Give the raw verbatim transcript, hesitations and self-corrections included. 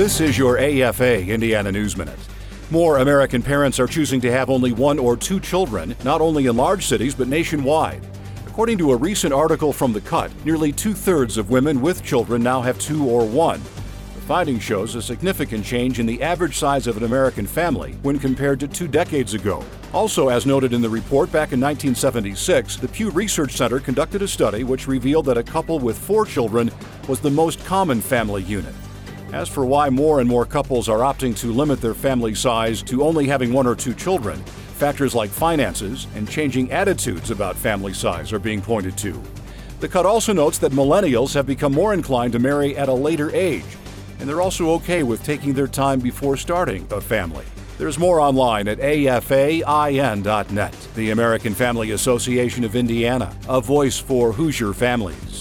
This is your A F A Indiana News Minute. More American parents are choosing to have only one or two children, not only in large cities but nationwide. According to a recent article from The Cut, nearly two-thirds of women with children now have two or one. The finding shows a significant change in the average size of an American family when compared to two decades ago. Also, as noted in the report, back in nineteen seventy-six, the Pew Research Center conducted a study which revealed that a couple with four children was the most common family unit. As for why more and more couples are opting to limit their family size to only having one or two children, factors like finances and changing attitudes about family size are being pointed to. The Cut also notes that millennials have become more inclined to marry at a later age, and they're also okay with taking their time before starting a family. There's more online at A F A I N dot net. The American Family Association of Indiana, a voice for Hoosier families.